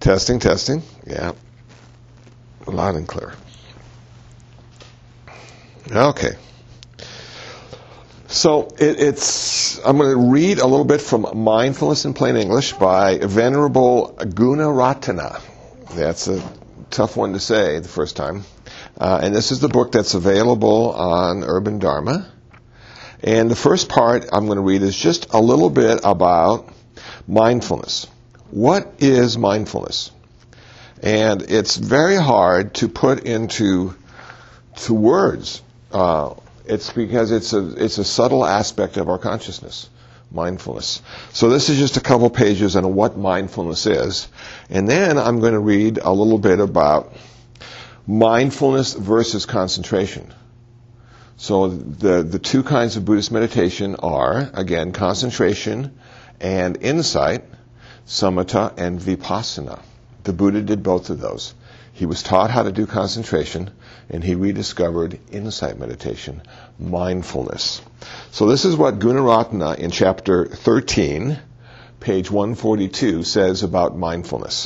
Testing, testing. Yeah. Loud and clear. Okay. So I'm going to read a little bit from Mindfulness in Plain English by Venerable Gunaratana. That's a tough one to say the first time. And this is the book that's available on Urban Dharma. And the first part I'm going to read is just a little bit about mindfulness. What is mindfulness? And it's very hard to put into words. It's because it's a subtle aspect of our consciousness, mindfulness. So this is just a couple pages on what mindfulness is. And then I'm going to read a little bit about mindfulness versus concentration. So the two kinds of Buddhist meditation are, again, concentration and insight, samatha and vipassana. The Buddha did both of those. He was taught how to do concentration, and he rediscovered insight meditation, mindfulness. So this is what Gunaratana in chapter 13, page 142, says about mindfulness.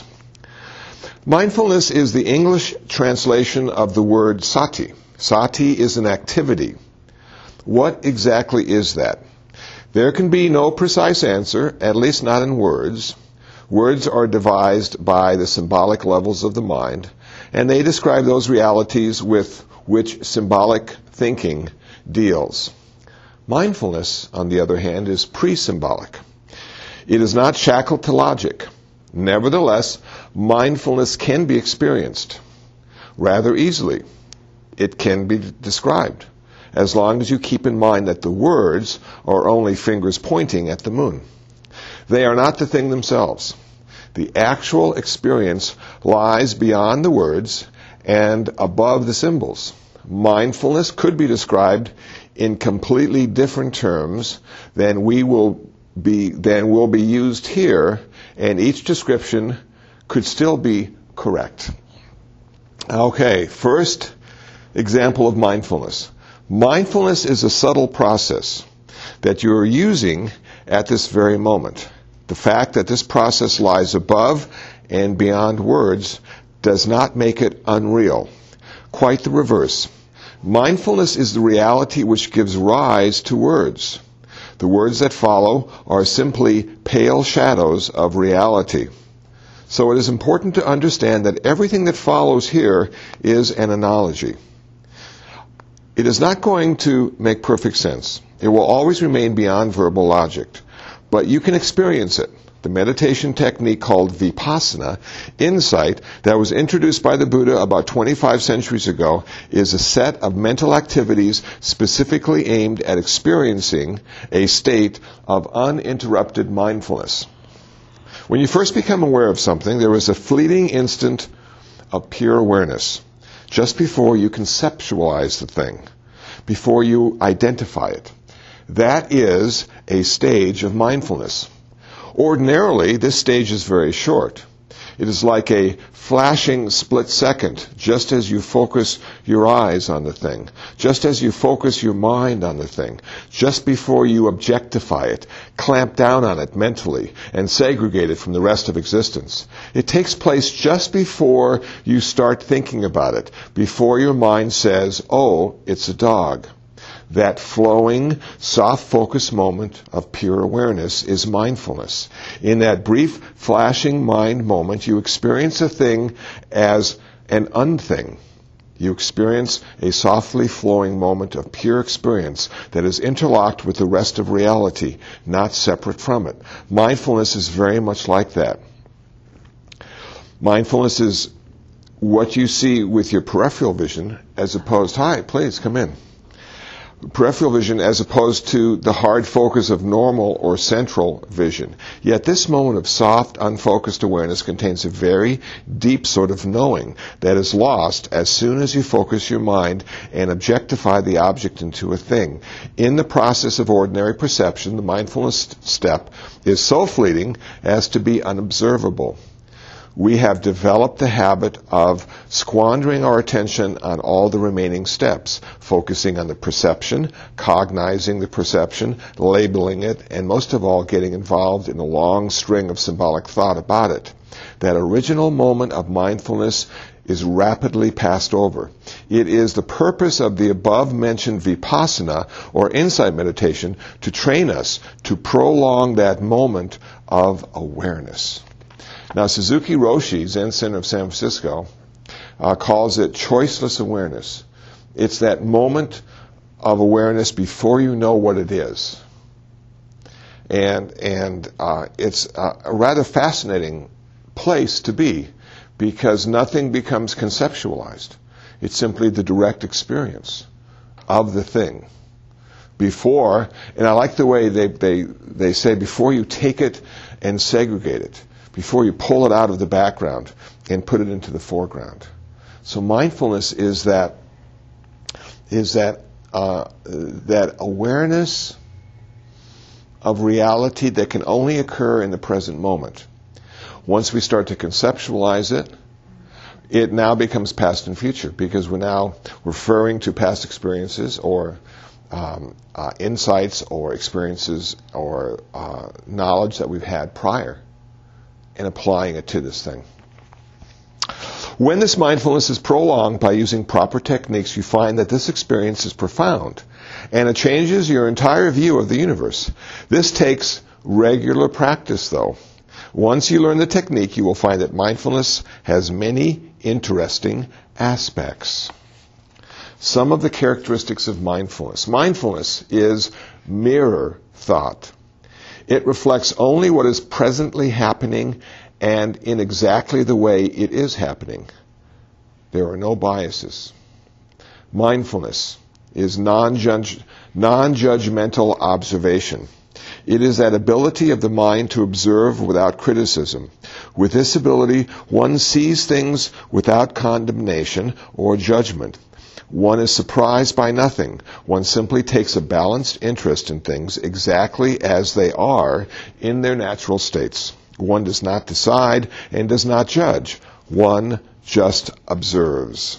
Mindfulness is the English translation of the word sati. Sati is an activity. What exactly is that? There can be no precise answer, at least not in words. Words are devised by the symbolic levels of the mind, and they describe those realities with which symbolic thinking deals. Mindfulness, on the other hand, is pre-symbolic. It is not shackled to logic. Nevertheless, mindfulness can be experienced rather easily. It can be described, as long as you keep in mind that the words are only fingers pointing at the moon. They are not the thing themselves. The actual experience lies beyond the words and above the symbols. Mindfulness could be described in completely different terms than will be used here, and each description could still be correct. Okay, first example of mindfulness. Mindfulness is a subtle process that you are using at this very moment. The fact that this process lies above and beyond words does not make it unreal. Quite the reverse. Mindfulness is the reality which gives rise to words. The words that follow are simply pale shadows of reality. So it is important to understand that everything that follows here is an analogy. It is not going to make perfect sense. It will always remain beyond verbal logic. But you can experience it. The meditation technique called vipassana, insight, that was introduced by the Buddha about 25 centuries ago, is a set of mental activities specifically aimed at experiencing a state of uninterrupted mindfulness. When you first become aware of something, there is a fleeting instant of pure awareness, just before you conceptualize the thing, before you identify it. That is a stage of mindfulness. Ordinarily, this stage is very short. It is like a flashing split second, just as you focus your eyes on the thing, just as you focus your mind on the thing, just before you objectify it, clamp down on it mentally, and segregate it from the rest of existence. It takes place just before you start thinking about it, before your mind says, oh, it's a dog. That flowing, soft-focused moment of pure awareness is mindfulness. In that brief, flashing mind moment, you experience a thing as an unthing. You experience a softly flowing moment of pure experience that is interlocked with the rest of reality, not separate from it. Mindfulness is very much like that. Mindfulness is what you see with your peripheral vision as opposed, hi, please come in. Peripheral vision as opposed to the hard focus of normal or central vision. Yet this moment of soft, unfocused awareness contains a very deep sort of knowing that is lost as soon as you focus your mind and objectify the object into a thing. In the process of ordinary perception, the mindfulness step is so fleeting as to be unobservable. We have developed the habit of squandering our attention on all the remaining steps, focusing on the perception, cognizing the perception, labeling it, and most of all getting involved in a long string of symbolic thought about it. That original moment of mindfulness is rapidly passed over. It is the purpose of the above-mentioned vipassana, or insight meditation, to train us to prolong that moment of awareness. Now, Suzuki Roshi, Zen Center of San Francisco, calls it choiceless awareness. It's that moment of awareness before you know what it is. And it's a rather fascinating place to be, because nothing becomes conceptualized. It's simply the direct experience of the thing. Before, and I like the way they say, before you take it and segregate it, before you pull it out of the background and put it into the foreground. So mindfulness is that awareness of reality that can only occur in the present moment. Once we start to conceptualize it, it now becomes past and future, because we're now referring to past experiences or insights or experiences or knowledge that we've had prior and applying it to this thing. When this mindfulness is prolonged by using proper techniques, you find that this experience is profound, and it changes your entire view of the universe. This takes regular practice, though. Once you learn the technique, you will find that mindfulness has many interesting aspects. Some of the characteristics of mindfulness. Mindfulness is mirror thought. It reflects only what is presently happening and in exactly the way it is happening. There are no biases. Mindfulness is non-judgmental observation. It is that ability of the mind to observe without criticism. With this ability, one sees things without condemnation or judgment. One is surprised by nothing. One simply takes a balanced interest in things exactly as they are in their natural states. One does not decide and does not judge. One just observes.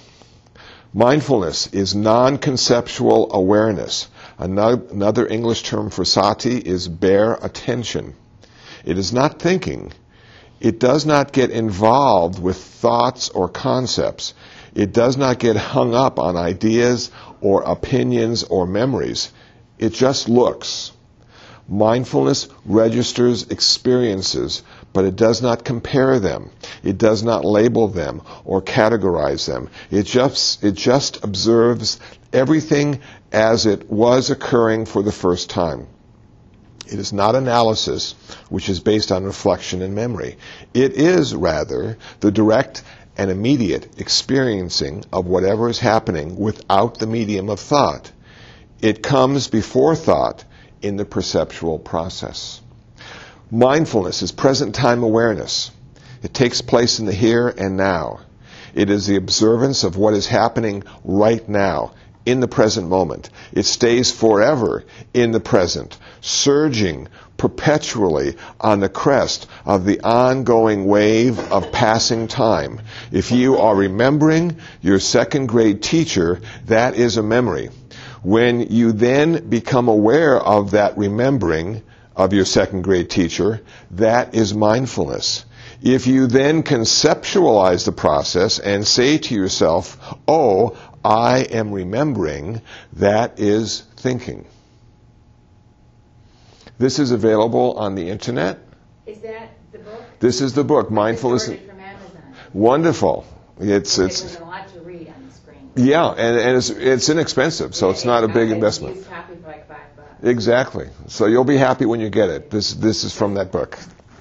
Mindfulness is non-conceptual awareness. Another English term for sati is bare attention. It is not thinking. It does not get involved with thoughts or concepts. It does not get hung up on ideas or opinions or memories. It just looks. Mindfulness registers experiences, but it does not compare them. It does not label them or categorize them. It just observes everything as it was occurring for the first time. It is not analysis, which is based on reflection and memory. It is, rather, the direct and immediate experiencing of whatever is happening without the medium of thought. It comes before thought in the perceptual process. Mindfulness is present time awareness. It takes place in the here and now. It is the observance of what is happening right now, in the present moment. It stays forever in the present, surging perpetually on the crest of the ongoing wave of passing time. If you are remembering your second grade teacher, that is a memory. When you then become aware of that remembering of your second grade teacher, that is mindfulness. If you then conceptualize the process and say to yourself, oh, I am remembering, that is thinking. This is available on the internet. Is that the book? This is the book, Mindfulness. It's from Amazon. Wonderful. There's a lot to read on the screen. Yeah, and it's inexpensive, so it's not a big investment. Used copy for like $5. Exactly. So you'll be happy when you get it. This is from that book.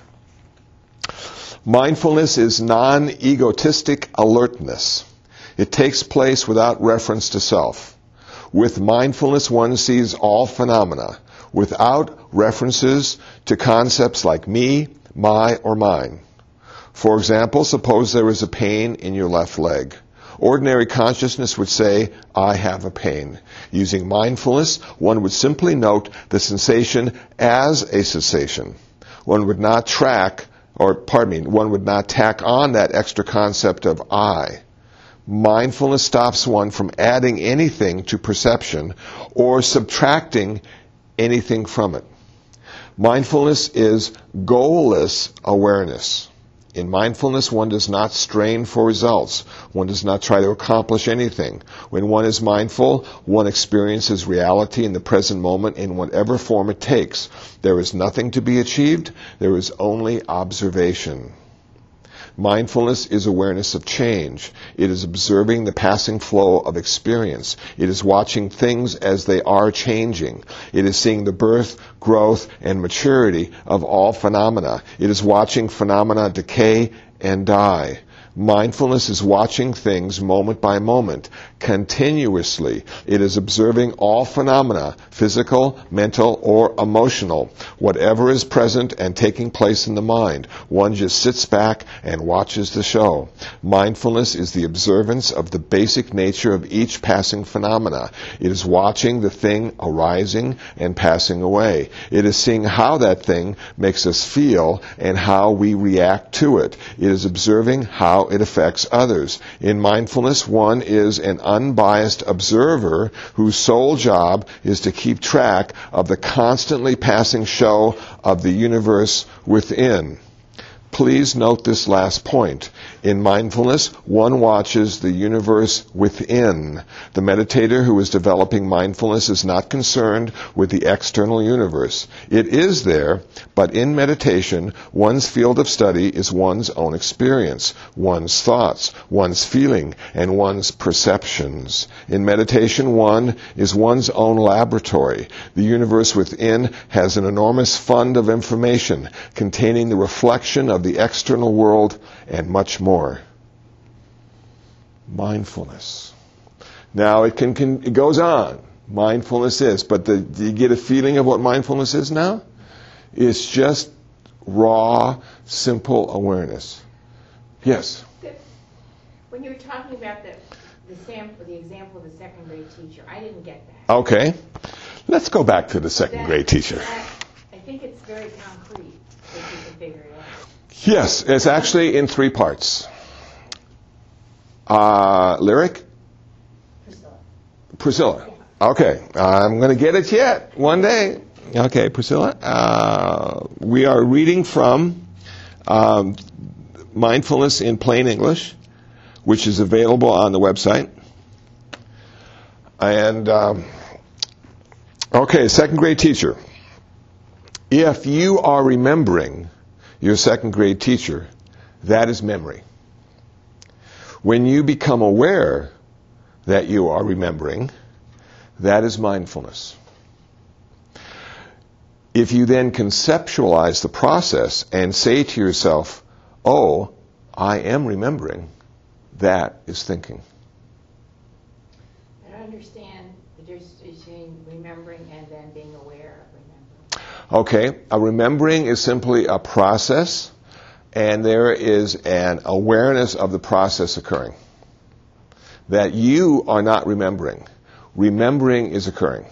Mindfulness is non-egotistic alertness. It takes place without reference to self. With mindfulness, one sees all phenomena without references to concepts like me, my, or mine. For example, suppose there is a pain in your left leg. Ordinary consciousness would say, I have a pain. Using mindfulness, one would simply note the sensation as a sensation. One would not tack on that extra concept of I. Mindfulness stops one from adding anything to perception or subtracting anything from it. Mindfulness is goalless awareness. In mindfulness, one does not strain for results. One does not try to accomplish anything. When one is mindful, one experiences reality in the present moment in whatever form it takes. There is nothing to be achieved. There is only observation. Mindfulness is awareness of change. It is observing the passing flow of experience. It is watching things as they are changing. It is seeing the birth, growth, and maturity of all phenomena. It is watching phenomena decay and die. Mindfulness is watching things moment by moment, continuously. It is observing all phenomena, physical, mental, or emotional, whatever is present and taking place in the mind. One just sits back and watches the show. Mindfulness is the observance of the basic nature of each passing phenomena. It is watching the thing arising and passing away. It is seeing how that thing makes us feel and how we react to it. It is observing how it affects others. In mindfulness, one is an unbiased observer whose sole job is to keep track of the constantly passing show of the universe within. Please note this last point. In mindfulness, one watches the universe within. The meditator who is developing mindfulness is not concerned with the external universe. It is there, but in meditation, one's field of study is one's own experience, one's thoughts, one's feeling, and one's perceptions. In meditation, one is one's own laboratory. The universe within has an enormous fund of information containing the reflection of the external world and much more. Mindfulness. Now it goes on. Mindfulness is, but do you get a feeling of what mindfulness is now? It's just raw, simple awareness. Yes. When you were talking about the example of the second grade teacher, I didn't get that. Okay. Let's go back to the second grade teacher. I think it's very concrete if you can figure it out. Yes, it's actually in 3 parts. Lyric? Priscilla. Okay, I'm going to get it yet, one day. Okay, Priscilla. We are reading from Mindfulness in Plain English, which is available on the website. And, okay, second grade teacher. If you are remembering your second grade teacher, that is memory. When you become aware that you are remembering, that is mindfulness. If you then conceptualize the process and say to yourself, oh, I am remembering, that is thinking. I don't understand the difference between remembering and then being aware of remembering. Okay, a remembering is simply a process, and there is an awareness of the process occurring. That you are not remembering. Remembering is occurring.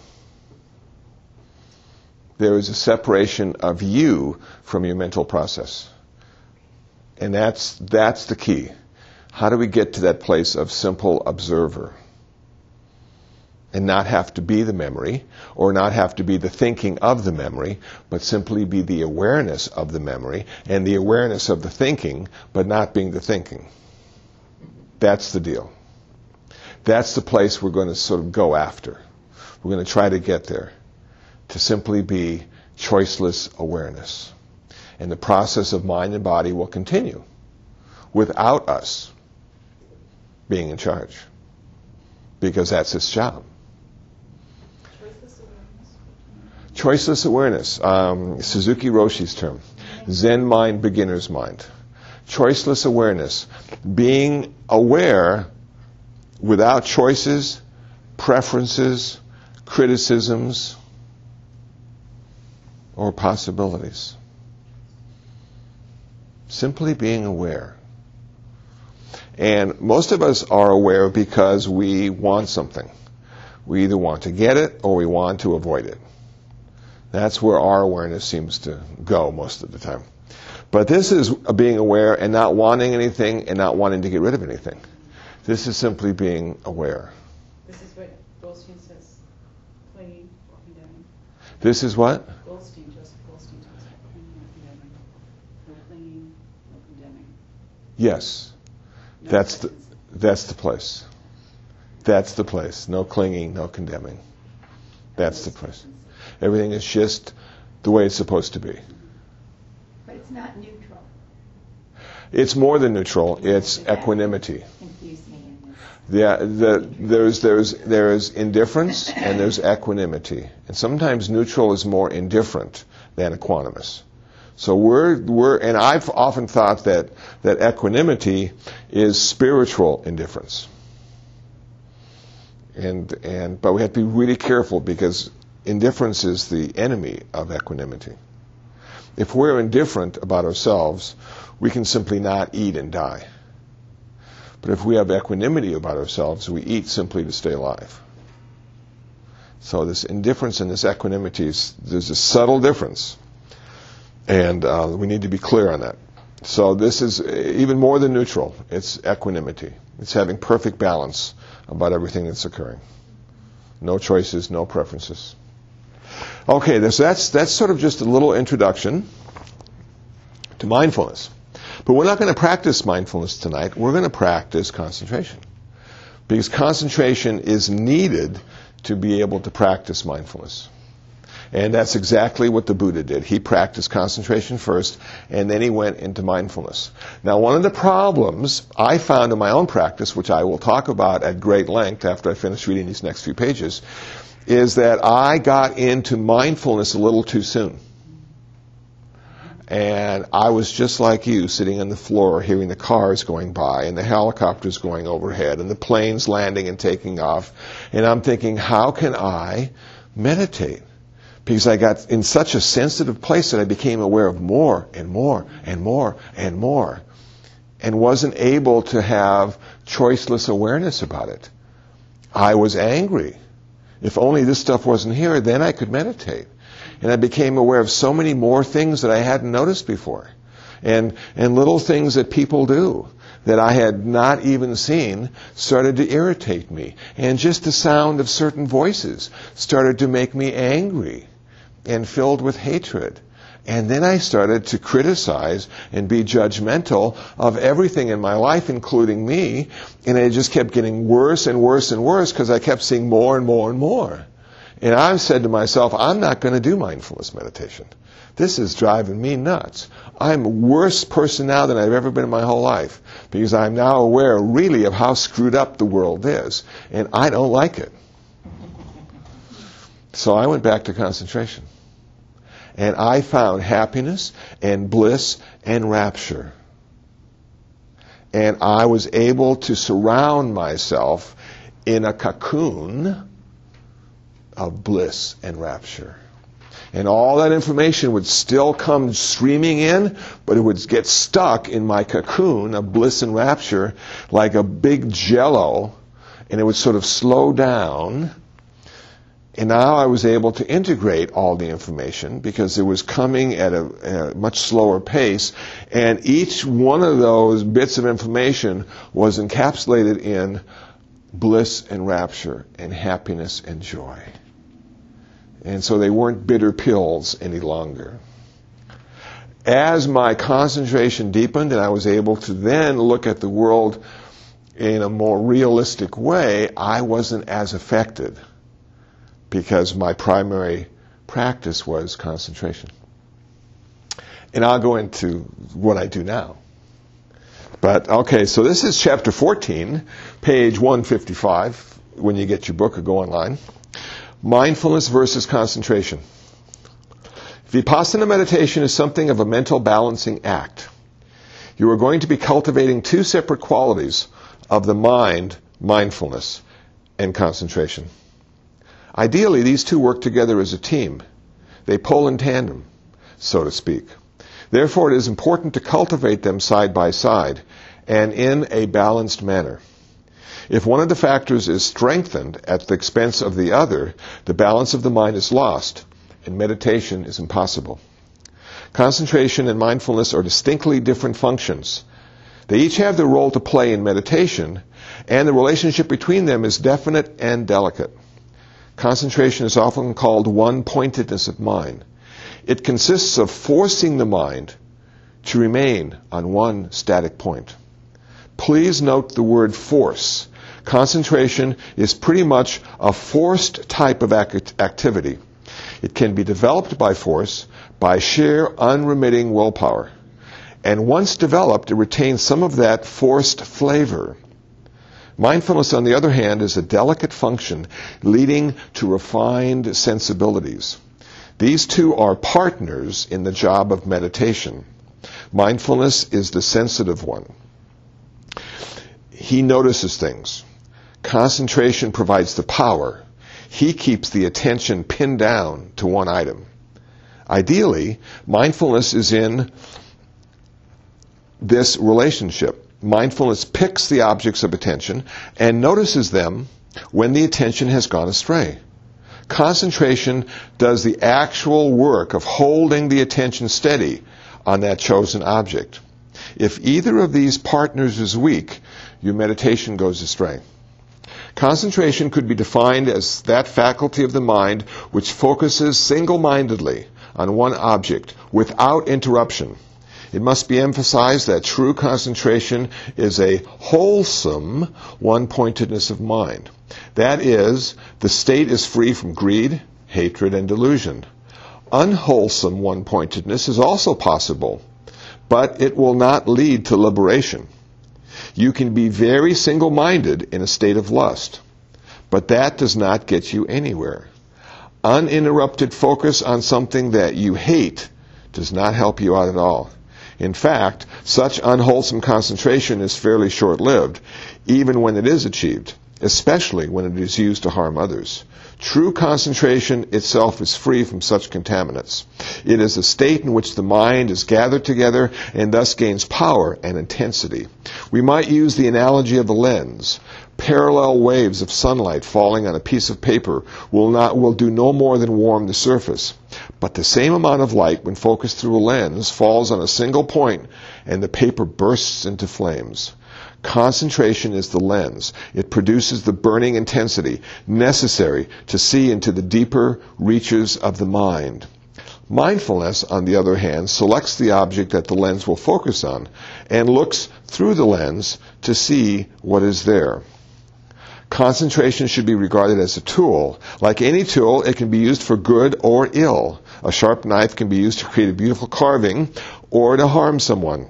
There is a separation of you from your mental process. And that's the key. How do we get to that place of simple observer? And not have to be the memory, or not have to be the thinking of the memory, but simply be the awareness of the memory, and the awareness of the thinking, but not being the thinking. That's the deal. That's the place we're going to sort of go after. We're going to try to get there, to simply be choiceless awareness. And the process of mind and body will continue without us being in charge, because that's its job. Choiceless awareness, Suzuki Roshi's term, Zen mind, beginner's mind. Choiceless awareness, being aware without choices, preferences, criticisms, or possibilities. Simply being aware. And most of us are aware because we want something. We either want to get it or we want to avoid it. That's where our awareness seems to go most of the time. But this is being aware and not wanting anything and not wanting to get rid of anything. This is simply being aware. This is what Goldstein says, clinging or condemning. This is what? Joseph Goldstein talks about clinging or condemning. No clinging, no condemning. Yes. No That's presence. the place. That's the place. No clinging, no condemning. That's the place. Everything is just the way it's supposed to be. But it's not neutral. It's more than neutral. It's equanimity. Confused me in this. There's indifference and there's equanimity. And sometimes neutral is more indifferent than equanimous. So and I've often thought that equanimity is spiritual indifference. But we have to be really careful because indifference is the enemy of equanimity. If we're indifferent about ourselves, we can simply not eat and die. But if we have equanimity about ourselves, we eat simply to stay alive. So this indifference and this equanimity, there's a subtle difference. And we need to be clear on that. So this is even more than neutral. It's equanimity. It's having perfect balance about everything that's occurring. No choices, no preferences. Okay, that's sort of just a little introduction to mindfulness. But we're not going to practice mindfulness tonight. We're going to practice concentration. Because concentration is needed to be able to practice mindfulness. And that's exactly what the Buddha did. He practiced concentration first, and then he went into mindfulness. Now, one of the problems I found in my own practice, which I will talk about at great length after I finish reading these next few pages, is that I got into mindfulness a little too soon. And I was just like you, sitting on the floor, hearing the cars going by, and the helicopters going overhead, and the planes landing and taking off. And I'm thinking, how can I meditate? Because I got in such a sensitive place that I became aware of more and more and more and more, and wasn't able to have choiceless awareness about it. I was angry. If only this stuff wasn't here, then I could meditate. And I became aware of so many more things that I hadn't noticed before. And little things that people do that I had not even seen started to irritate me. And just the sound of certain voices started to make me angry and filled with hatred. And then I started to criticize and be judgmental of everything in my life, including me. And it just kept getting worse and worse and worse because I kept seeing more and more and more. And I said to myself, I'm not going to do mindfulness meditation. This is driving me nuts. I'm a worse person now than I've ever been in my whole life because I'm now aware really of how screwed up the world is. And I don't like it. So I went back to concentration. And I found happiness and bliss and rapture. And I was able to surround myself in a cocoon of bliss and rapture. And all that information would still come streaming in, but it would get stuck in my cocoon of bliss and rapture like a big jello, and it would sort of slow down. And now I was able to integrate all the information because it was coming at a much slower pace. And each one of those bits of information was encapsulated in bliss and rapture and happiness and joy. And so they weren't bitter pills any longer. As my concentration deepened and I was able to then look at the world in a more realistic way, I wasn't as affected, because my primary practice was concentration. And I'll go into what I do now. But, okay, so this is chapter 14, page 155, when you get your book or go online. Mindfulness versus concentration. Vipassana meditation is something of a mental balancing act. You are going to be cultivating two separate qualities of the mind, mindfulness, and concentration. Ideally, these two work together as a team. They pull in tandem, so to speak. Therefore, it is important to cultivate them side by side and in a balanced manner. If one of the factors is strengthened at the expense of the other, the balance of the mind is lost, and meditation is impossible. Concentration and mindfulness are distinctly different functions. They each have their role to play in meditation, and the relationship between them is definite and delicate. Concentration is often called one-pointedness of mind. It consists of forcing the mind to remain on one static point. Please note the word force. Concentration is pretty much a forced type of activity. It can be developed by force, by sheer unremitting willpower. And once developed, it retains some of that forced flavor. Mindfulness, on the other hand, is a delicate function leading to refined sensibilities. These two are partners in the job of meditation. Mindfulness is the sensitive one. He notices things. Concentration provides the power. He keeps the attention pinned down to one item. Ideally, mindfulness is in this relationship. Mindfulness picks the objects of attention and notices them when the attention has gone astray. Concentration does the actual work of holding the attention steady on that chosen object. If either of these partners is weak, your meditation goes astray. Concentration could be defined as that faculty of the mind which focuses single-mindedly on one object without interruption. It must be emphasized that true concentration is a wholesome one-pointedness of mind. That is, the state is free from greed, hatred, and delusion. Unwholesome one-pointedness is also possible, but it will not lead to liberation. You can be very single-minded in a state of lust, but that does not get you anywhere. Uninterrupted focus on something that you hate does not help you out at all. In fact, such unwholesome concentration is fairly short-lived, even when it is achieved, especially when it is used to harm others. True concentration itself is free from such contaminants. It is a state in which the mind is gathered together and thus gains power and intensity. We might use the analogy of a lens. Parallel waves of sunlight falling on a piece of paper will do no more than warm the surface. But the same amount of light, when focused through a lens, falls on a single point and the paper bursts into flames. Concentration is the lens. It produces the burning intensity necessary to see into the deeper reaches of the mind. Mindfulness, on the other hand, selects the object that the lens will focus on and looks through the lens to see what is there. Concentration should be regarded as a tool. Like any tool, it can be used for good or ill. A sharp knife can be used to create a beautiful carving or to harm someone.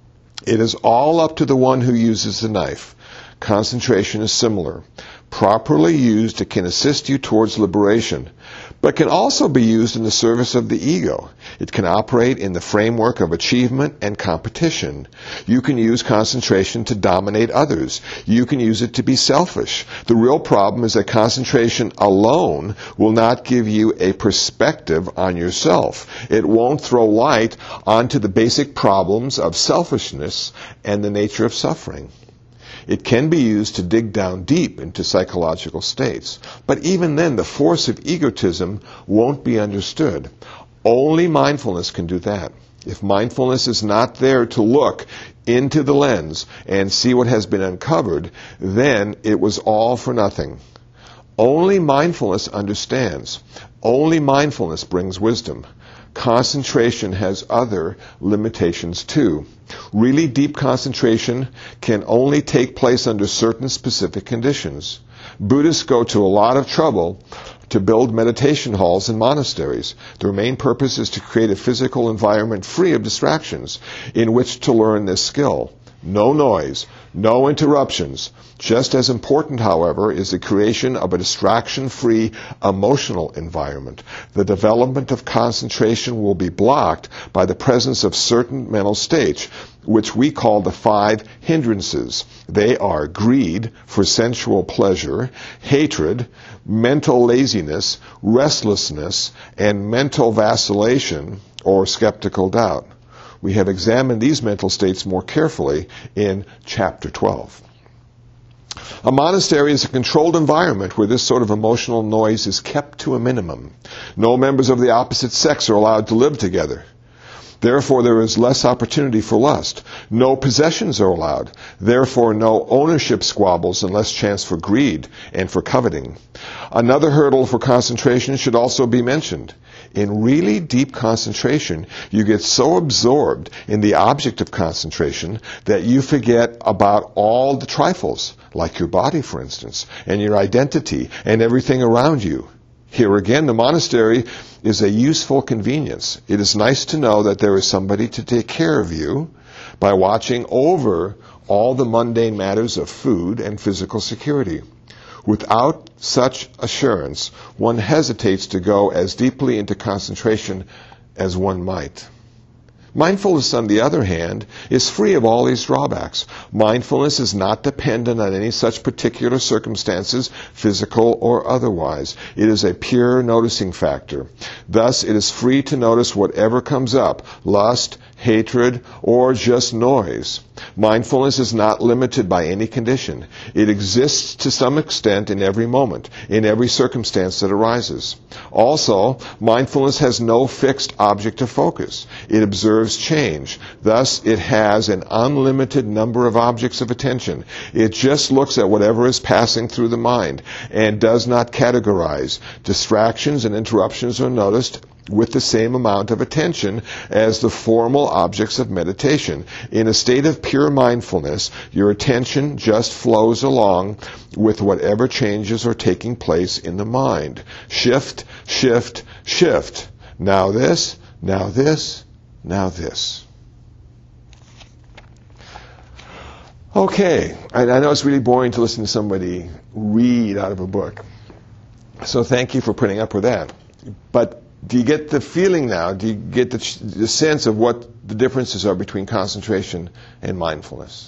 It is all up to the one who uses the knife. Concentration is similar. Properly used, it can assist you towards liberation, but can also be used in the service of the ego. It can operate in the framework of achievement and competition. You can use concentration to dominate others. You can use it to be selfish. The real problem is that concentration alone will not give you a perspective on yourself. It won't throw light onto the basic problems of selfishness and the nature of suffering. It can be used to dig down deep into psychological states. But even then, the force of egotism won't be understood. Only mindfulness can do that. If mindfulness is not there to look into the lens and see what has been uncovered, then it was all for nothing. Only mindfulness understands. Only mindfulness brings wisdom. Concentration has other limitations too. Really deep concentration can only take place under certain specific conditions. Buddhists go to a lot of trouble to build meditation halls and monasteries. Their main purpose is to create a physical environment free of distractions in which to learn this skill. No noise, no interruptions. Just as important, however, is the creation of a distraction-free emotional environment. The development of concentration will be blocked by the presence of certain mental states, which we call the 5 hindrances. They are greed for sensual pleasure, hatred, mental laziness, restlessness, and mental vacillation or skeptical doubt. We have examined these mental states more carefully in Chapter 12. A monastery is a controlled environment where this sort of emotional noise is kept to a minimum. No members of the opposite sex are allowed to live together. Therefore, there is less opportunity for lust. No possessions are allowed. Therefore, no ownership squabbles and less chance for greed and for coveting. Another hurdle for concentration should also be mentioned. In really deep concentration, you get so absorbed in the object of concentration that you forget about all the trifles, like your body, for instance, and your identity, and everything around you. Here again, the monastery is a useful convenience. It is nice to know that there is somebody to take care of you by watching over all the mundane matters of food and physical security. Without such assurance, one hesitates to go as deeply into concentration as one might. Mindfulness, on the other hand, is free of all these drawbacks. Mindfulness is not dependent on any such particular circumstances, physical or otherwise. It is a pure noticing factor. Thus, it is free to notice whatever comes up, lust, hatred, or just noise. Mindfulness is not limited by any condition. It exists to some extent in every moment, in every circumstance that arises. Also, mindfulness has no fixed object of focus. It observes change. Thus, it has an unlimited number of objects of attention. It just looks at whatever is passing through the mind and does not categorize. Distractions and interruptions are noticed with the same amount of attention as the formal objects of meditation. In a state of pure mindfulness, your attention just flows along with whatever changes are taking place in the mind. Shift, shift, shift. Now this, now this, now this. Okay, I know it's really boring to listen to somebody read out of a book. So thank you for putting up with that. But do you get the feeling now, do you get the sense of what the differences are between concentration and mindfulness?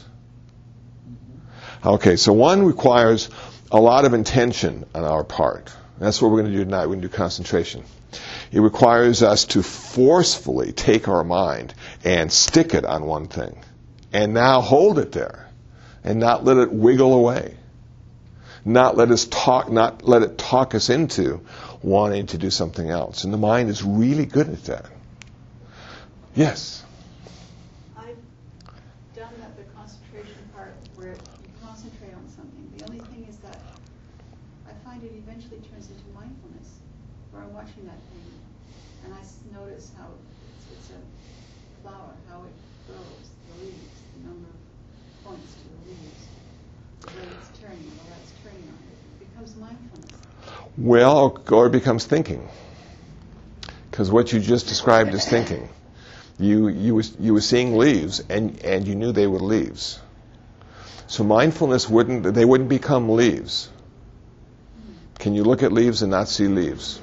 Okay, so one requires a lot of intention on our part. That's what we're going to do tonight. We're going to do concentration. It requires us to forcefully take our mind and stick it on one thing. And now hold it there. And not let it wiggle away. Not let it talk us into wanting to do something else. And the mind is really good at that. Yes? I've done that, the concentration part, where you concentrate on something. The only thing is that I find it eventually turns into mindfulness, where I'm watching that thing, and I notice how it's a flower, how it grows, the leaves, the number of points to the leaves, the way it's turning, the light's turning on it. It becomes mindfulness. Well, or it becomes thinking. Because what you just described is thinking. You were seeing leaves, and you knew they were leaves. So mindfulness wouldn't become leaves. Can you look at leaves and not see leaves?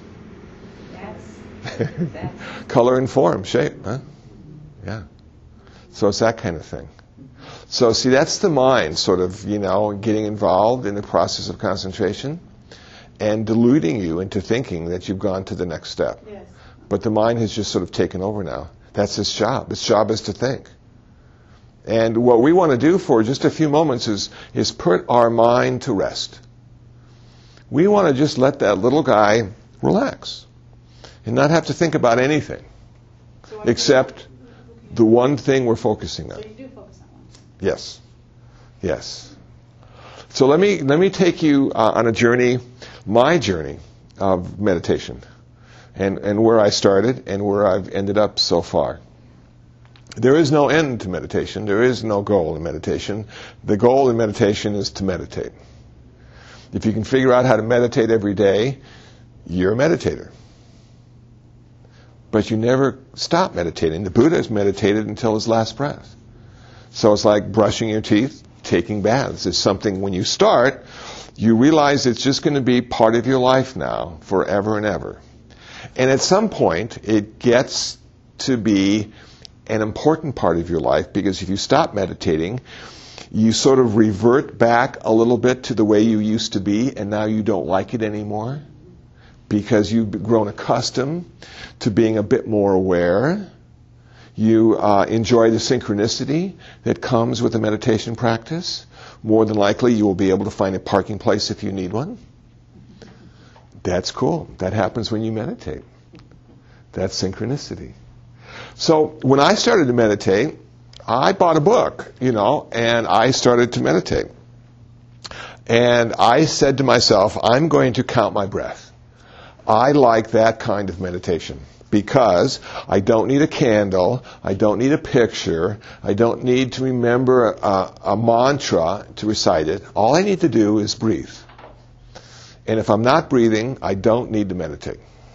That's Color and form, shape, huh? Yeah. So it's that kind of thing. So see, that's the mind sort of, getting involved in the process of concentration and deluding you into thinking that you've gone to the next step. Yes. But the mind has just sort of taken over now. That's its job. Its job is to think. And what we want to do for just a few moments is put our mind to rest. We want to just let that little guy relax and not have to think about anything except the one thing we're focusing on. So you do focus on one. Yes. Yes. So let me take you on a journey, my journey of meditation, and where I started and where I've ended up so far. There is no end to meditation. There is no goal in meditation. The goal in meditation is to meditate. If you can figure out how to meditate every day, you're a meditator. But you never stop meditating. The Buddha has meditated until his last breath. So it's like brushing your teeth, taking baths. It's something, when you start, you realize it's just going to be part of your life now, forever and ever. And at some point, it gets to be an important part of your life, because if you stop meditating, you sort of revert back a little bit to the way you used to be, and now you don't like it anymore, because you've grown accustomed to being a bit more aware. You enjoy the synchronicity that comes with the meditation practice. More than likely, you will be able to find a parking place if you need one. That's cool. That happens when you meditate. That's synchronicity. So when I started to meditate, I bought a book, and I started to meditate. And I said to myself, I'm going to count my breath. I like that kind of meditation because I don't need a candle, I don't need a picture, I don't need to remember a mantra to recite it. All I need to do is breathe. And if I'm not breathing, I don't need to meditate.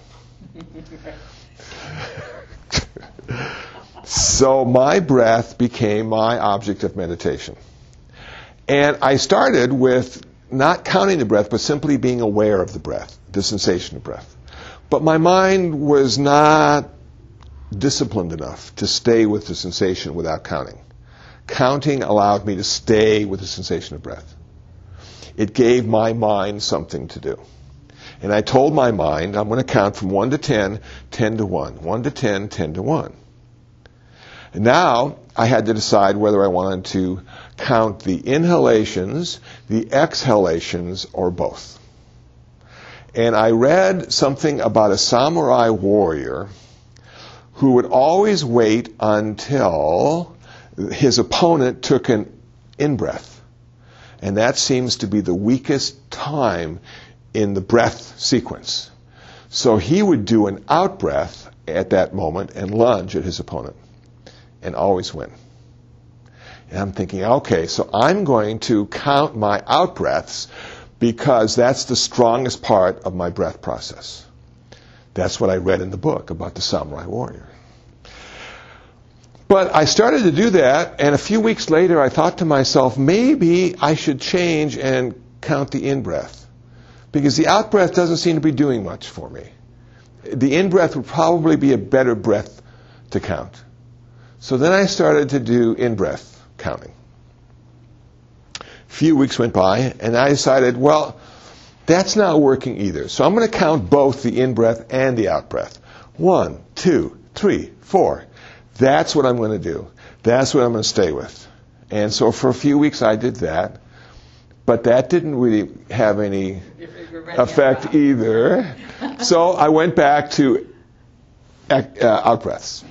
So my breath became my object of meditation. And I started with not counting the breath, but simply being aware of the breath, the sensation of breath. But my mind was not disciplined enough to stay with the sensation without counting. Counting allowed me to stay with the sensation of breath. It gave my mind something to do. And I told my mind, I'm going to count from 1 to 10, 10 to 1. 1 to 10, 10 to 1. And now I had to decide whether I wanted to count the inhalations, the exhalations, or both. And I read something about a samurai warrior who would always wait until his opponent took an in-breath. And that seems to be the weakest time in the breath sequence. So he would do an out-breath at that moment and lunge at his opponent and always win. And I'm thinking, okay, so I'm going to count my out-breaths because that's the strongest part of my breath process. That's what I read in the book about the samurai warrior. But I started to do that, and a few weeks later I thought to myself, maybe I should change and count the in-breath. Because the out-breath doesn't seem to be doing much for me. The in-breath would probably be a better breath to count. So then I started to do in-breath counting. A few weeks went by, and I decided, well, that's not working either. So I'm going to count both the in-breath and the out-breath. 1, 2, 3, 4. That's what I'm going to do. That's what I'm going to stay with. And so for a few weeks I did that, but that didn't really have any effect either. So I went back to out-breaths.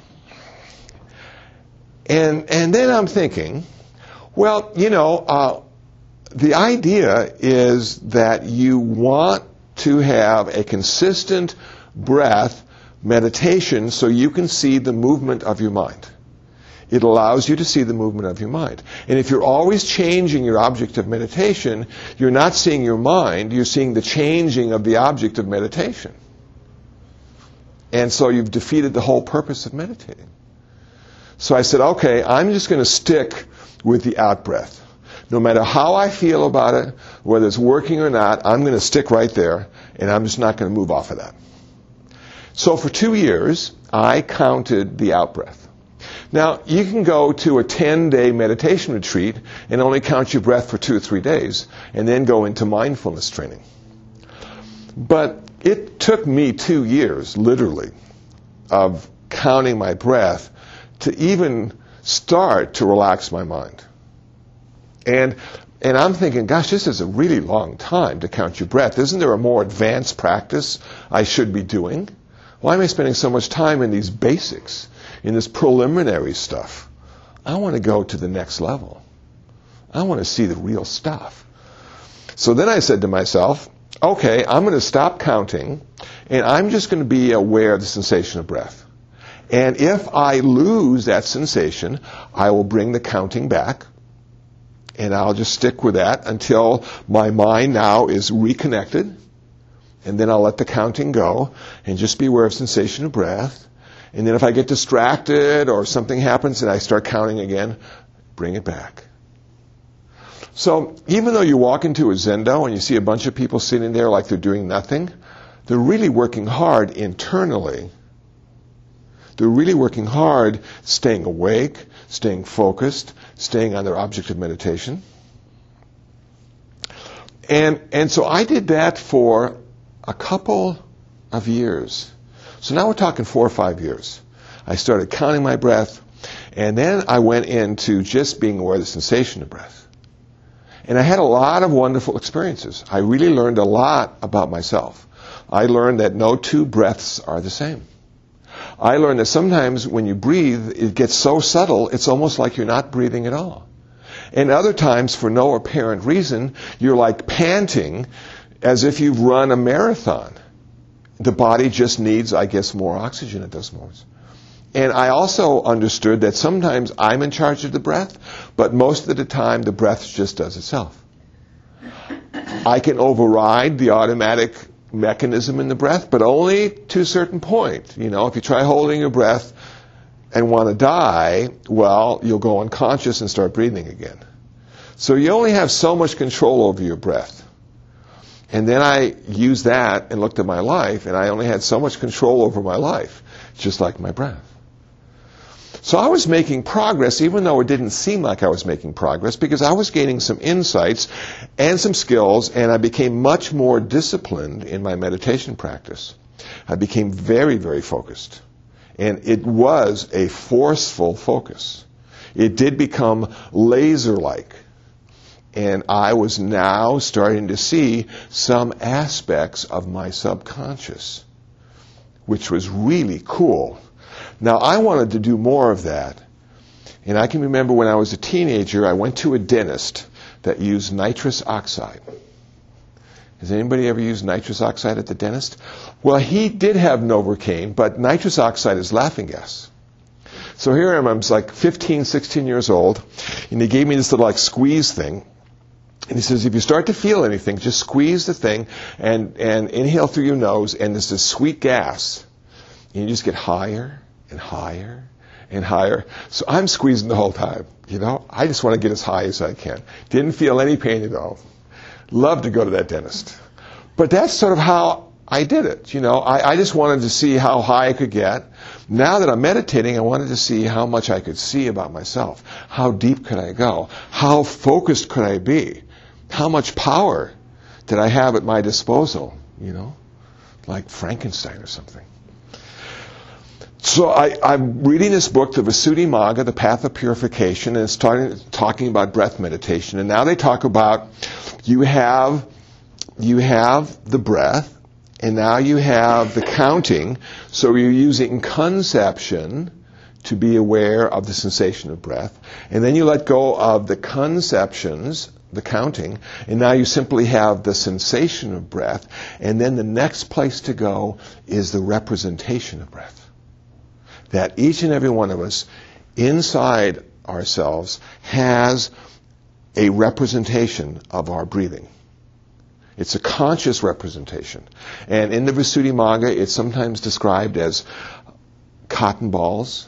And then I'm thinking, well, the idea is that you want to have a consistent breath meditation so you can see the movement of your mind. It allows you to see the movement of your mind. And if you're always changing your object of meditation, you're not seeing your mind, you're seeing the changing of the object of meditation. And so you've defeated the whole purpose of meditating. So I said, okay, I'm just going to stick with the out-breath. No matter how I feel about it, whether it's working or not, I'm going to stick right there, and I'm just not going to move off of that. So for 2 years, I counted the out-breath. Now, you can go to a 10-day meditation retreat and only count your breath for 2 or 3 days, and then go into mindfulness training. But it took me 2 years, literally, of counting my breath to even start to relax my mind. And I'm thinking, gosh, this is a really long time to count your breath. Isn't there a more advanced practice I should be doing? Why am I spending so much time in these basics, in this preliminary stuff? I want to go to the next level. I want to see the real stuff. So then I said to myself, okay, I'm going to stop counting, and I'm just going to be aware of the sensation of breath. And if I lose that sensation, I will bring the counting back, and I'll just stick with that until my mind now is reconnected. And then I'll let the counting go and just be aware of sensation of breath. And then if I get distracted or something happens and I start counting again, bring it back. So even though you walk into a zendo and you see a bunch of people sitting there like they're doing nothing, they're really working hard internally. They're really working hard staying awake, staying focused, staying on their object of meditation. And so I did that for a couple of years. So now we're talking 4 or 5 years. I started counting my breath, and then I went into just being aware of the sensation of breath. And I had a lot of wonderful experiences. I really learned a lot about myself. I learned that no 2 breaths are the same. I learned that sometimes when you breathe, it gets so subtle, it's almost like you're not breathing at all. And other times, for no apparent reason, you're like panting as if you've run a marathon. The body just needs, I guess, more oxygen at those moments. And I also understood that sometimes I'm in charge of the breath, but most of the time the breath just does itself. I can override the automatic mechanism in the breath, but only to a certain point. You know, if you try holding your breath and want to die, well, you'll go unconscious and start breathing again. So you only have so much control over your breath. And then I used that and looked at my life, and I only had so much control over my life, just like my breath. So I was making progress, even though it didn't seem like I was making progress, because I was gaining some insights and some skills, and I became much more disciplined in my meditation practice. I became very, very focused. And it was a forceful focus. It did become laser-like. And I was now starting to see some aspects of my subconscious, which was really cool. Now, I wanted to do more of that. And I can remember when I was a teenager, I went to a dentist that used nitrous oxide. Has anybody ever used nitrous oxide at the dentist? Well, he did have Novocaine, but nitrous oxide is laughing gas. So here I am, I'm like 15, 16 years old, and he gave me this little like squeeze thing. And he says, if you start to feel anything, just squeeze the thing and inhale through your nose, and there's this sweet gas. And you just get higher and higher and higher. So I'm squeezing the whole time, you know. I just want to get as high as I can. Didn't feel any pain at all. Love to go to that dentist. But that's sort of how I did it, you know. I just wanted to see how high I could get. Now that I'm meditating, I wanted to see how much I could see about myself. How deep could I go? How focused could I be? How much power did I have at my disposal, you know? Like Frankenstein or something. So I'm reading this book, the Visuddhimagga, The Path of Purification, and it's talking about breath meditation. And now they talk about you have the breath, and now you have the counting. So you're using conception to be aware of the sensation of breath. And then you let go of the conceptions, the counting, and now you simply have the sensation of breath. And then the next place to go is the representation of breath. That each and every one of us, inside ourselves, has a representation of our breathing. It's a conscious representation. And in the Visuddhimagga, it's sometimes described as cotton balls,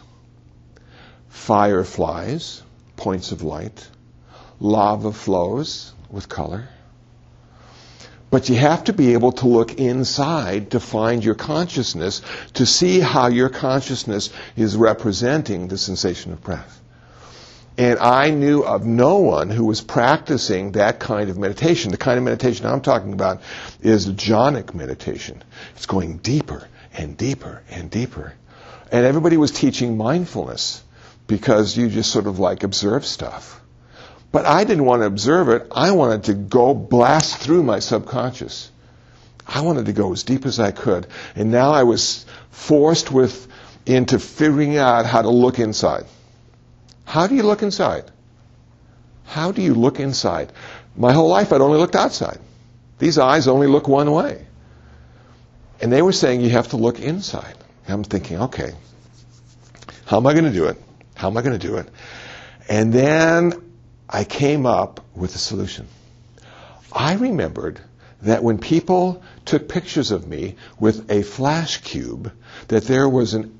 fireflies, points of light, lava flows with color. But you have to be able to look inside to find your consciousness, to see how your consciousness is representing the sensation of breath. And I knew of no one who was practicing that kind of meditation. The kind of meditation I'm talking about is jhanic meditation. It's going deeper and deeper and deeper. And everybody was teaching mindfulness because you just sort of like observe stuff. But I didn't want to observe it. I wanted to go blast through my subconscious. I wanted to go as deep as I could. And now I was forced into figuring out how to look inside. How do you look inside? How do you look inside? My whole life I'd only looked outside. These eyes only look one way. And they were saying you have to look inside. And I'm thinking, okay, how am I going to do it? How am I going to do it? And then I came up with a solution. I remembered that when people took pictures of me with a flash cube, that there was an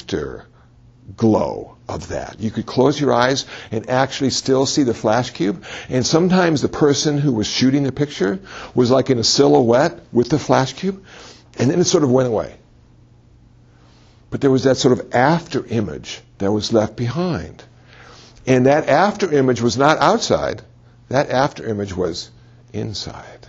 afterglow of that. You could close your eyes and actually still see the flash cube. And sometimes the person who was shooting the picture was like in a silhouette with the flash cube, and then it sort of went away. But there was that sort of after image that was left behind. And that after image was not outside. That after image was inside.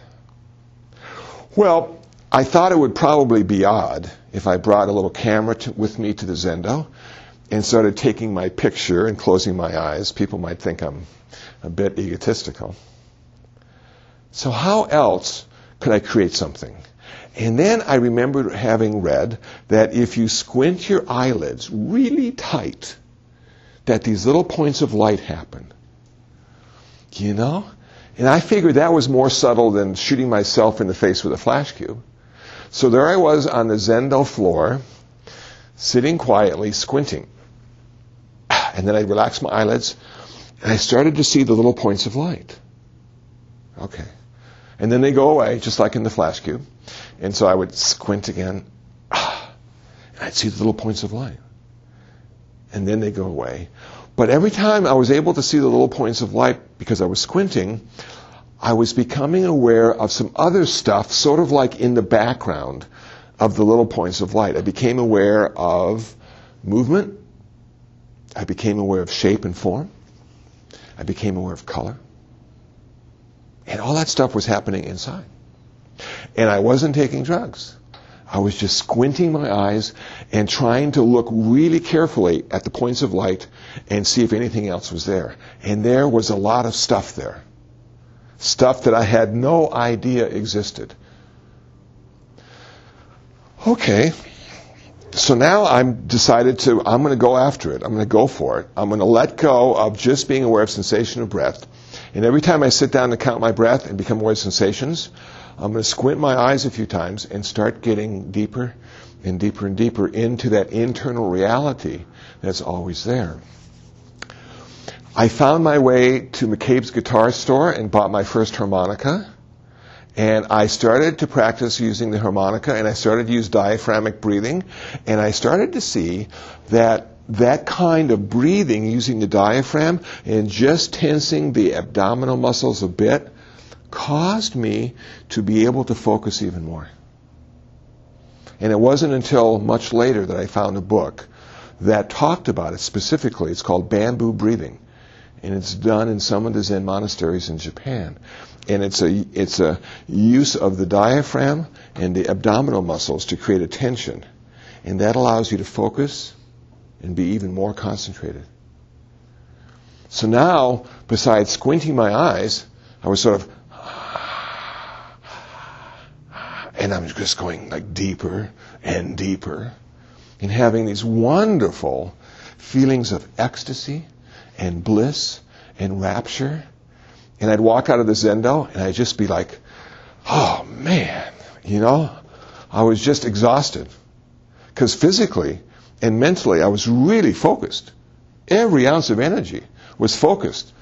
Well, I thought it would probably be odd if I brought a little camera with me to the Zendo and started taking my picture and closing my eyes. People might think I'm a bit egotistical. So how else could I create something? And then I remembered having read that if you squint your eyelids really tight, that these little points of light happen. You know? And I figured that was more subtle than shooting myself in the face with a flash cube. So there I was on the Zendo floor, sitting quietly, squinting. And then I relaxed my eyelids, and I started to see the little points of light. Okay. And then they go away, just like in the flash cube. And so I would squint again, and I'd see the little points of light. And then they go away. But every time I was able to see the little points of light because I was squinting, I was becoming aware of some other stuff, sort of like in the background of the little points of light. I became aware of movement. I became aware of shape and form. I became aware of color. And all that stuff was happening inside. And I wasn't taking drugs. I was just squinting my eyes and trying to look really carefully at the points of light and see if anything else was there. And there was a lot of stuff there. Stuff that I had no idea existed. Okay. So now I'm going to go after it. I'm going to go for it. I'm going to let go of just being aware of sensation of breath. And every time I sit down to count my breath and become aware of sensations, I'm going to squint my eyes a few times and start getting deeper and deeper and deeper into that internal reality that's always there. I found my way to McCabe's guitar store and bought my first harmonica. And I started to practice using the harmonica, and I started to use diaphragmic breathing. And I started to see that kind of breathing using the diaphragm and just tensing the abdominal muscles a bit caused me to be able to focus even more. And it wasn't until much later that I found a book that talked about it specifically. It's called Bamboo Breathing. And it's done in some of the Zen monasteries in Japan. And it's a use of the diaphragm and the abdominal muscles to create a tension. And that allows you to focus and be even more concentrated. So now, besides squinting my eyes, I was sort of, and I'm just going like deeper and deeper, and having these wonderful feelings of ecstasy and bliss and rapture. And I'd walk out of the Zendo and I'd just be like, oh man, I was just exhausted. Because physically and mentally I was really focused. Every ounce of energy was focused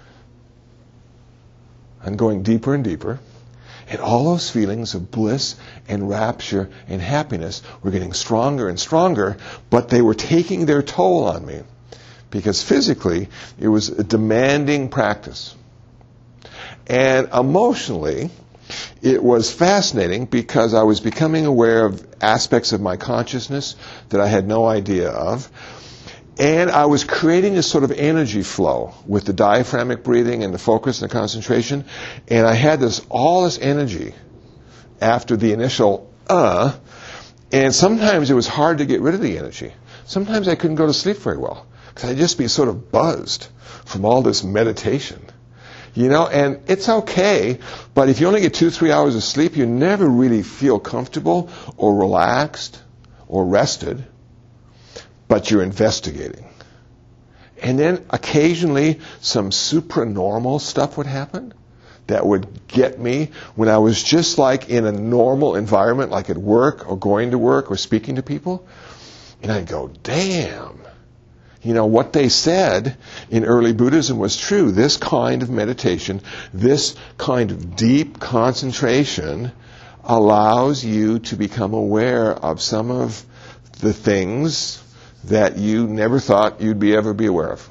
on going deeper and deeper. And all those feelings of bliss and rapture and happiness were getting stronger and stronger, but they were taking their toll on me. Because physically, it was a demanding practice. And emotionally, it was fascinating because I was becoming aware of aspects of my consciousness that I had no idea of. And I was creating this sort of energy flow with the diaphragmic breathing and the focus and the concentration. And I had all this energy after the initial and sometimes it was hard to get rid of the energy. Sometimes I couldn't go to sleep very well. I'd just be sort of buzzed from all this meditation. And it's okay, but if you only get 2-3 hours of sleep, you never really feel comfortable or relaxed or rested, but you're investigating. And then occasionally some supranormal stuff would happen that would get me when I was just like in a normal environment, like at work or going to work or speaking to people. And I'd go, damn. What they said in early Buddhism was true. This kind of meditation, this kind of deep concentration allows you to become aware of some of the things that you never thought you'd ever be aware of.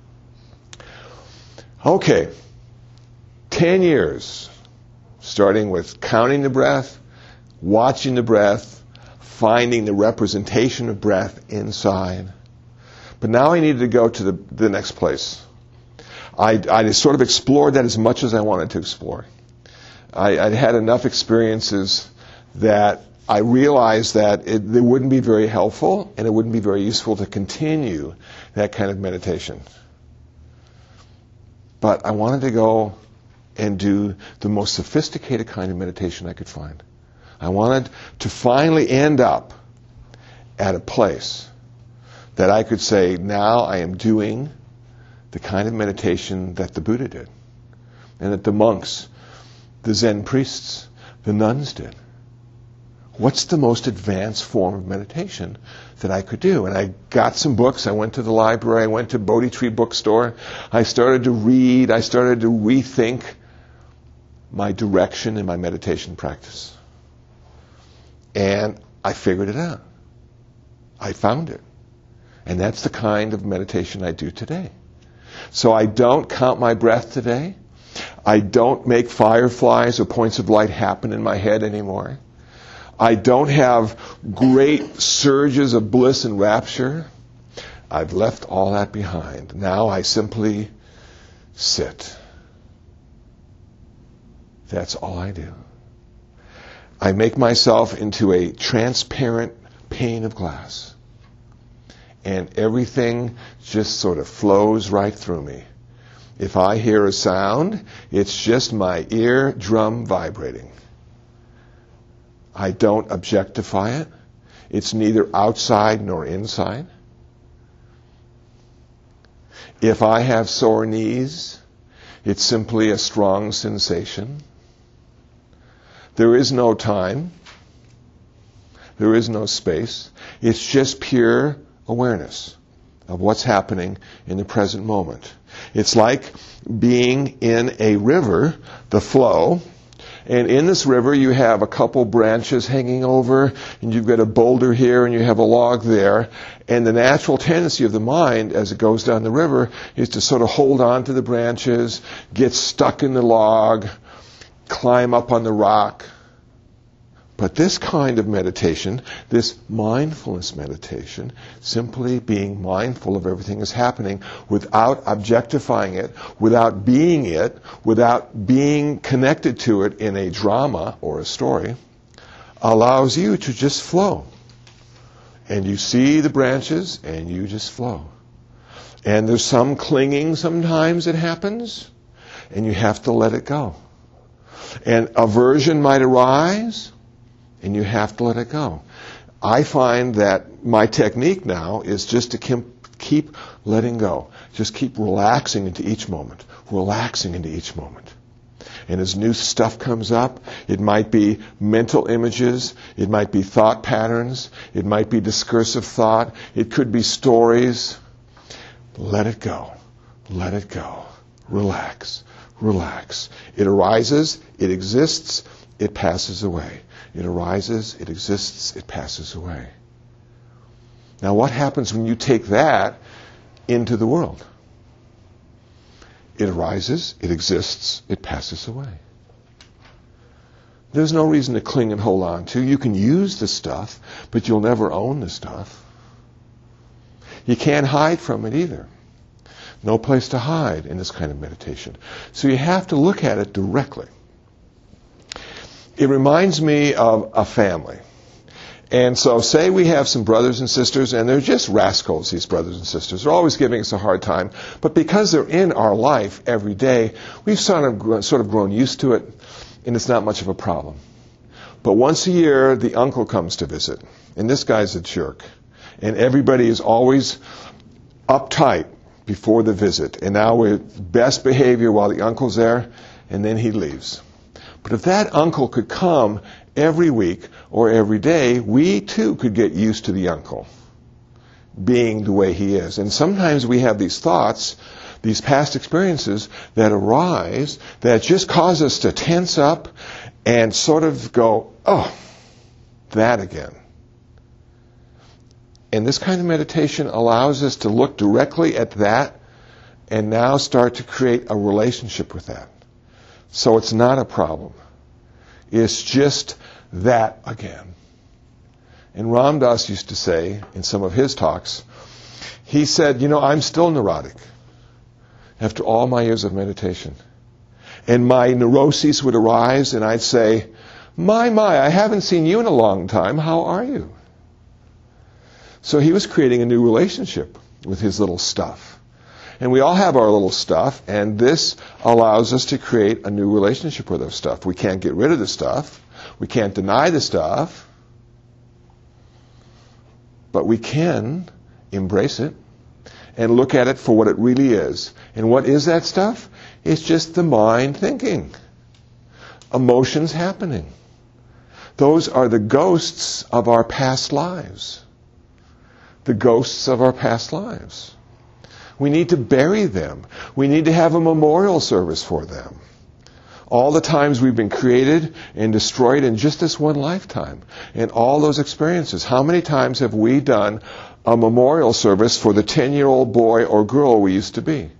Okay. 10 years, starting with counting the breath, watching the breath, finding the representation of breath inside. But now I needed to go to the next place. I sort of explored that as much as I wanted to explore. I'd had enough experiences that I realized that it wouldn't be very helpful and it wouldn't be very useful to continue that kind of meditation. But I wanted to go and do the most sophisticated kind of meditation I could find. I wanted to finally end up at a place that I could say, now I am doing the kind of meditation that the Buddha did, and that the monks, the Zen priests, the nuns did. What's the most advanced form of meditation that I could do? And I got some books. I went to the library. I went to Bodhi Tree Bookstore. I started to read. I started to rethink my direction in my meditation practice. And I figured it out. I found it. And that's the kind of meditation I do today. So I don't count my breath today. I don't make fireflies or points of light happen in my head anymore. I don't have great surges of bliss and rapture. I've left all that behind. Now I simply sit. That's all I do. I make myself into a transparent pane of glass. And everything just sort of flows right through me. If I hear a sound, it's just my eardrum vibrating. I don't objectify it. It's neither outside nor inside. If I have sore knees, it's simply a strong sensation. There is no time. There is no space. It's just pure awareness of what's happening in the present moment. It's like being in a river, the flow, and in this river you have a couple branches hanging over, and you've got a boulder here, and you have a log there, and the natural tendency of the mind as it goes down the river is to sort of hold on to the branches, get stuck in the log, climb up on the rock. But this kind of meditation, this mindfulness meditation, simply being mindful of everything that's happening without objectifying it, without being connected to it in a drama or a story, allows you to just flow. And you see the branches and you just flow. And there's some clinging sometimes that happens, and you have to let it go. And aversion might arise, and you have to let it go. I find that my technique now is just to keep letting go. Just keep relaxing into each moment. Relaxing into each moment. And as new stuff comes up, it might be mental images, it might be thought patterns, it might be discursive thought, it could be stories. Let it go. Let it go. Relax. Relax. It arises, it exists, it passes away. It arises, it exists, it passes away. Now what happens when you take that into the world? It arises, it exists, it passes away. There's no reason to cling and hold on to. You can use the stuff, but you'll never own the stuff. You can't hide from it either. No place to hide in this kind of meditation. So you have to look at it directly. It reminds me of a family. And so say we have some brothers and sisters, and they're just rascals, these brothers and sisters. They're always giving us a hard time. But because they're in our life every day, we've sort of grown used to it, and it's not much of a problem. But once a year, the uncle comes to visit, and this guy's a jerk. And everybody is always uptight before the visit. And now we're best behavior while the uncle's there, and then he leaves. But if that uncle could come every week or every day, we too could get used to the uncle being the way he is. And sometimes we have these thoughts, these past experiences that arise that just cause us to tense up and sort of go, oh, that again. And this kind of meditation allows us to look directly at that and now start to create a relationship with that. So it's not a problem. It's just that again. And Ram Dass used to say in some of his talks, he said, I'm still neurotic after all my years of meditation. And my neuroses would arise and I'd say, my, I haven't seen you in a long time. How are you? So he was creating a new relationship with his little stuff. And we all have our little stuff, and this allows us to create a new relationship with our stuff. We can't get rid of the stuff. We can't deny the stuff. But we can embrace it and look at it for what it really is. And what is that stuff? It's just the mind thinking. Emotions happening. Those are the ghosts of our past lives. The ghosts of our past lives. We need to bury them. We need to have a memorial service for them. All the times we've been created and destroyed in just this one lifetime. And all those experiences. How many times have we done a memorial service for the 10-year-old boy or girl we used to be?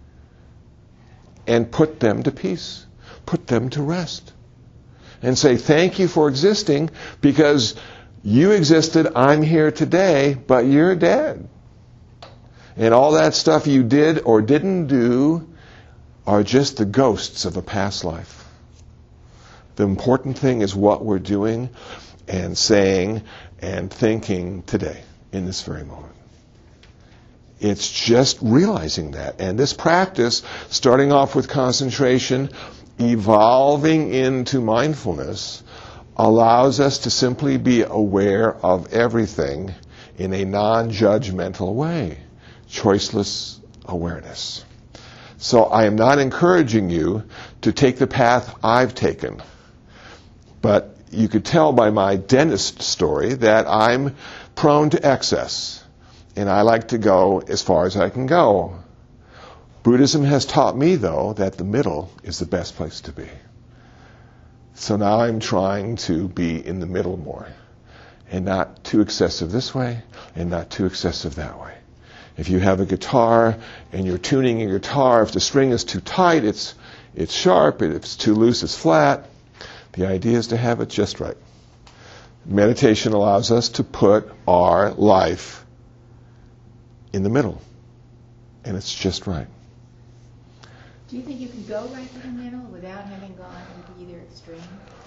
And put them to peace. Put them to rest. And say, thank you for existing, because you existed, I'm here today, but you're dead. And all that stuff you did or didn't do are just the ghosts of a past life. The important thing is what we're doing and saying and thinking today, in this very moment. It's just realizing that. And this practice, starting off with concentration, evolving into mindfulness, allows us to simply be aware of everything in a non-judgmental way. Choiceless awareness. So I am not encouraging you to take the path I've taken. But you could tell by my dentist story that I'm prone to excess. And I like to go as far as I can go. Buddhism has taught me, though, that the middle is the best place to be. So now I'm trying to be in the middle more. And not too excessive this way, and not too excessive that way. If you have a guitar and you're tuning your guitar, if the string is too tight, it's sharp. If it's too loose, it's flat. The idea is to have it just right. Meditation allows us to put our life in the middle. And it's just right. Do you think you can go right to the middle without having gone into either extreme?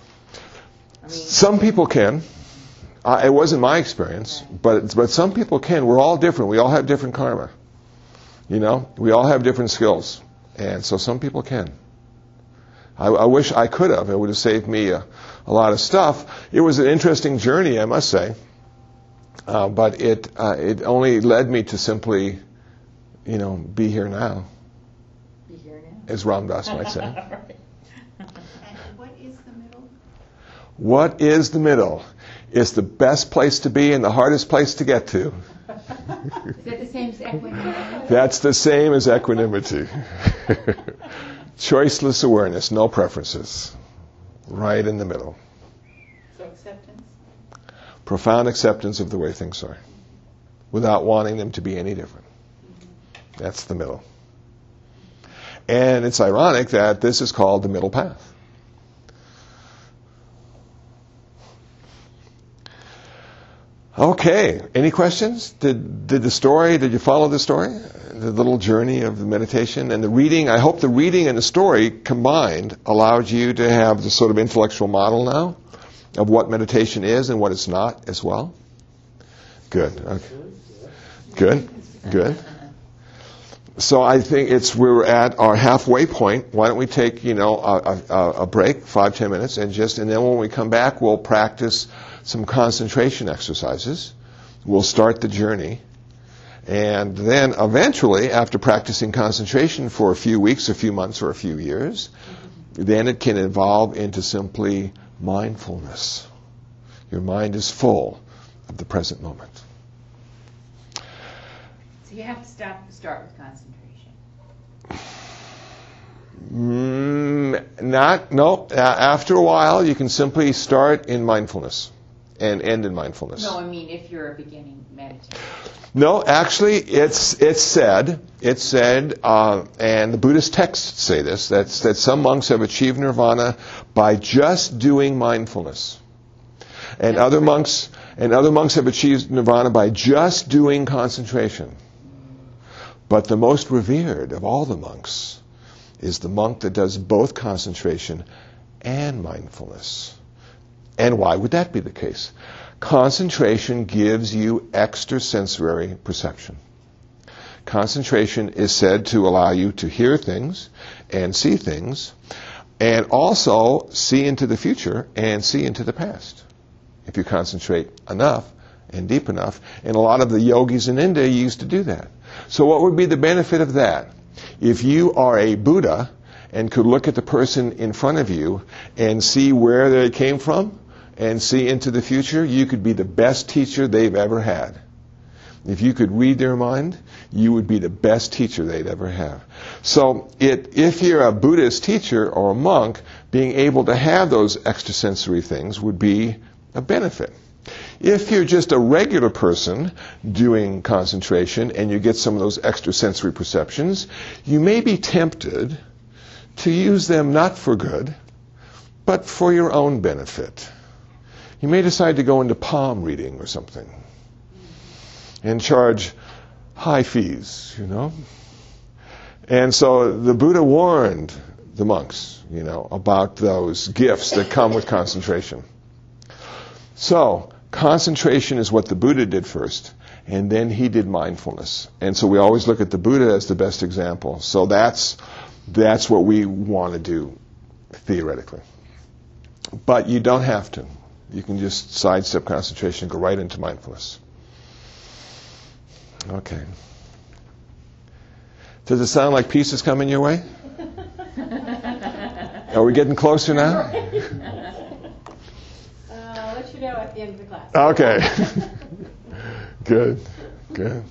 Some people can. It wasn't my experience, but some people can. We're all different. We all have different karma. You know, we all have different skills, and so some people can. I wish I could have. It would have saved me a lot of stuff. It was an interesting journey, I must say, but it only led me to simply, be here now. Be here now, as Ram Dass might say. And what is the middle? What is the middle? It's the best place to be and the hardest place to get to. Is that the same as equanimity? That's the same as equanimity. Choiceless awareness, no preferences. Right in the middle. So acceptance? Profound acceptance of the way things are, without wanting them to be any different. That's the middle. And it's ironic that this is called the middle path. Okay, any questions? Did you follow the story? The little journey of the meditation and the reading? I hope the reading and the story combined allowed you to have the sort of intellectual model now of what meditation is and what it's not as well. Good. Okay. Good. So I think we're at our halfway point. Why don't we take, a break, 5-10 minutes, and then when we come back, we'll practice some concentration exercises. We'll start the journey. And then eventually, after practicing concentration for a few weeks, a few months, or a few years, then it can evolve into simply mindfulness. Your mind is full of the present moment. So you have to start with concentration. After a while, you can simply start in mindfulness and end in mindfulness. No, I mean if you're a beginning meditator. No, actually, it's said, and the Buddhist texts say this, that some monks have achieved nirvana by just doing mindfulness, and other monks have achieved nirvana by just doing concentration. But the most revered of all the monks is the monk that does both concentration and mindfulness. And why would that be the case? Concentration gives you extrasensory perception. Concentration is said to allow you to hear things and see things, and also see into the future and see into the past, if you concentrate enough and deep enough. And a lot of the yogis in India used to do that. So what would be the benefit of that? If you are a Buddha and could look at the person in front of you and see where they came from and see into the future, you could be the best teacher they've ever had. If you could read their mind, you would be the best teacher they'd ever have. So if you're a Buddhist teacher or a monk, being able to have those extrasensory things would be a benefit. If you're just a regular person doing concentration and you get some of those extrasensory perceptions, you may be tempted to use them not for good, but for your own benefit. You may decide to go into palm reading or something and charge high fees, And so the Buddha warned the monks, about those gifts that come with concentration. So, concentration is what the Buddha did first, and then he did mindfulness. And so we always look at the Buddha as the best example. So that's what we want to do, theoretically. But you don't have to. You can just sidestep concentration and go right into mindfulness. Okay. Does it sound like peace is coming your way? Are we getting closer now? I'll let you know at the end of the class. Okay. Good.